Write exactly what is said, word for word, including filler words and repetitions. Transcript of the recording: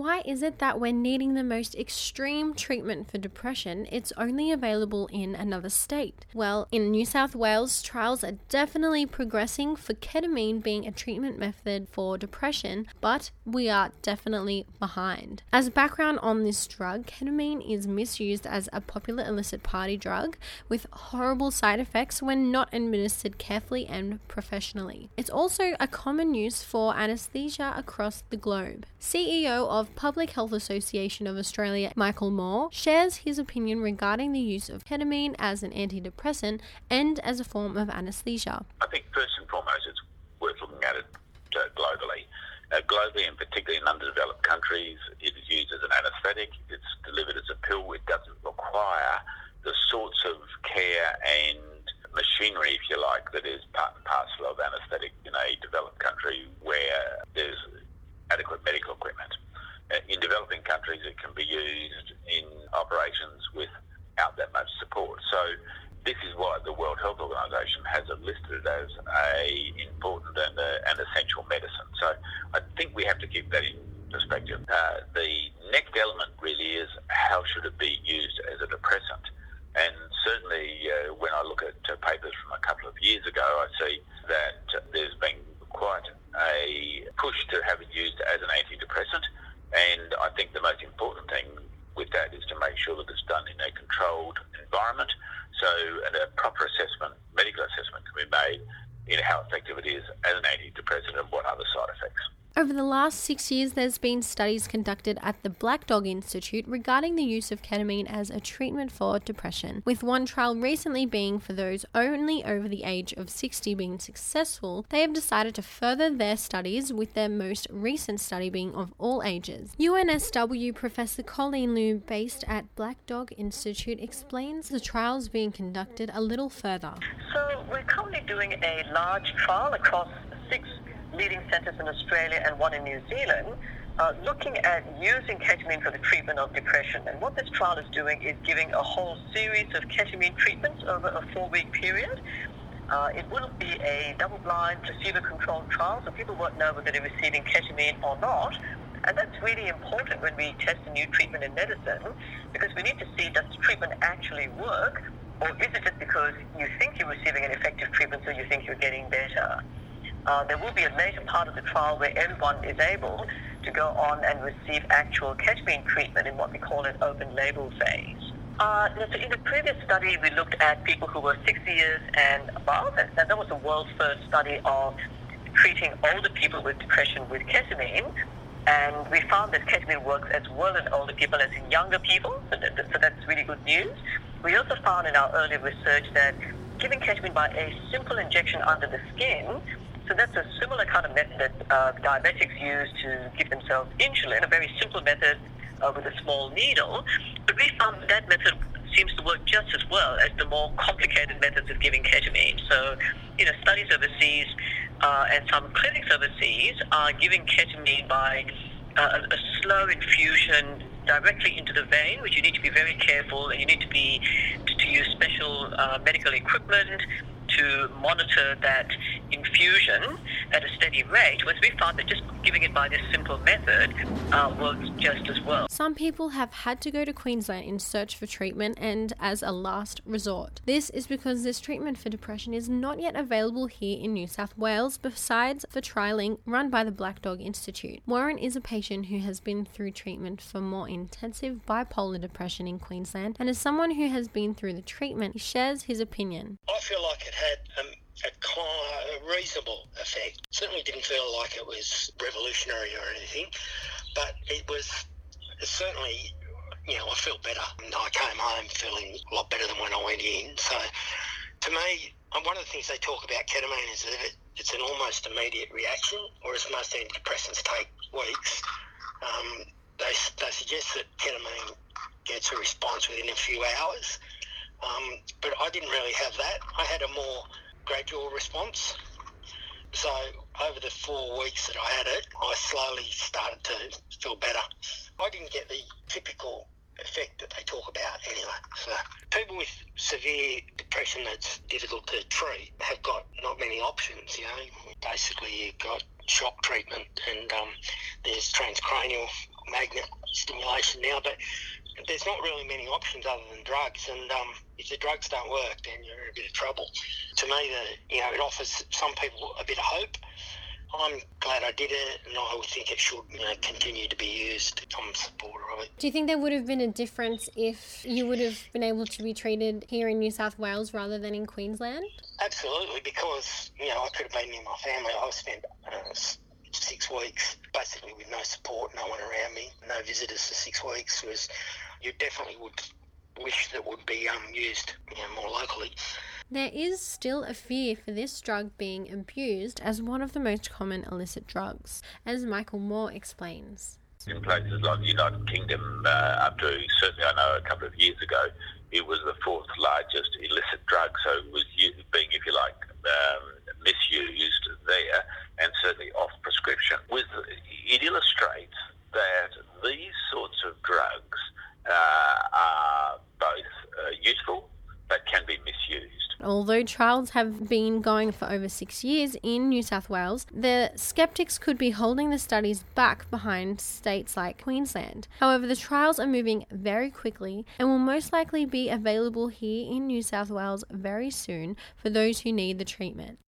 Why is it that when needing the most extreme treatment for depression, it's only available in another state? Well, in New South Wales, trials are definitely progressing for ketamine being a treatment method for depression, but we are definitely behind. As background on this drug, ketamine is misused as a popular illicit party drug with horrible side effects when not administered carefully and professionally. It's also a common use for anesthesia across the globe. C E O of Public Health Association of Australia, Michael Moore, shares his opinion regarding the use of ketamine as an antidepressant and as a form of anesthesia. I think first and foremost it's worth looking at it uh, globally. Uh, globally, and particularly in underdeveloped countries, it is used as an anaesthetic. It's delivered as a pill. It doesn't require the sorts of care and machinery, if you like, that is part and parcel of anaesthetic in a developed country where there's adequate medical equipment. Uh, in developing countries, it can be used in operations without that much support. So this is why the World Health Organization has it listed as a important and a, an essential medicine. So I think we have to keep that in perspective. Uh, the next element really is how should it be used as a depressant. And certainly uh, when I look at uh, papers from a couple of years ago, I see that uh, there's been quite a push to have it used as an antidepressant. And I think the most important thing with that is to make sure that it's done in a controlled environment. So a proper assessment, medical assessment can be made in how effective it is as an antidepressant and what other side effects. Over the last six years, there's been studies conducted at the Black Dog Institute regarding the use of ketamine as a treatment for depression, with one trial recently being for those only over the age of sixty being successful. They have decided to further their studies, with their most recent study being of all ages. U N S W Professor Colleen Liu, based at Black Dog Institute, explains the trials being conducted a little further. So we're currently doing a large trial across six leading centres in Australia and one in New Zealand, uh, looking at using ketamine for the treatment of depression. And what this trial is doing is giving a whole series of ketamine treatments over a four-week period. Uh, it will be a double-blind, placebo-controlled trial, so people won't know whether they're receiving ketamine or not. And that's really important when we test a new treatment in medicine, because we need to see, does the treatment actually work, or is it just because you think you're receiving an effective treatment, so you think you're getting better? Uh, there will be a later part of the trial where everyone is able to go on and receive actual ketamine treatment in what we call an open label phase. Uh, so in the previous study, we looked at people who were sixty years and above, and that was the world's first study of treating older people with depression with ketamine. And we found that ketamine works as well in older people as in younger people, so, that, so that's really good news. We also found in our earlier research that giving ketamine by a simple injection under the skin, so that's a similar kind of method that uh, diabetics use to give themselves insulin, a very simple method uh, with a small needle. But we found that, that method seems to work just as well as the more complicated methods of giving ketamine. So, you know, studies overseas uh, and some clinics overseas are giving ketamine by uh, a, a slow infusion directly into the vein, which you need to be very careful, and you need to be to, to use special uh, medical equipment to monitor that infusion at a steady rate, whereas we found that just giving it by this simple method uh, works just as well. Some people have had to go to Queensland in search for treatment and as a last resort. This is because this treatment for depression is not yet available here in New South Wales, besides for trialling run by the Black Dog Institute. Warren is a patient who has been through treatment for more intensive bipolar depression in Queensland, and as someone who has been through the treatment, he shares his opinion. I feel like it had um, a, a reasonable effect. Certainly didn't feel like it was revolutionary or anything, but it was certainly, you know, I felt better. I came home feeling a lot better than when I went in. So to me, one of the things they talk about ketamine is that it, it's an almost immediate reaction, whereas most antidepressants take weeks. Um, they, they suggest that ketamine gets a response within a few hours. Um, but I didn't really have that. I had a more gradual response. So over the four weeks that I had it, I slowly started to feel better. I didn't get the typical effect that they talk about anyway. So people with severe depression that's difficult to treat have got not many options, you know. Basically you've got shock treatment and um, there's transcranial magnet legislation now, but there's not really many options other than drugs, and um, if the drugs don't work, then you're in a bit of trouble. To me, the, you know, it offers some people a bit of hope. I'm glad I did it, and I would think it should, you know, continue to be used. I'm a supporter of it. Do you think there would have been a difference if you would have been able to be treated here in New South Wales rather than in Queensland? Absolutely, because, you know, I could have been near my family. I spent uh, six weeks basically with no support, no one around me, no visitors for six weeks. Was you definitely would wish that would be um, used, you know, more locally. There is still a fear for this drug being abused as one of the most common illicit drugs, as Michael Moore explains. In places like the United Kingdom, uh, up to certainly I know a couple of years ago, it was the fourth largest illicit drug, so it was used, being, if you like, um, misused there, and certainly off prescription. With, it illustrates that these sorts of drugs uh, are both uh, useful but can be misused. Although trials have been going for over six years in New South Wales, the skeptics could be holding the studies back behind states like Queensland. However, the trials are moving very quickly and will most likely be available here in New South Wales very soon for those who need the treatment.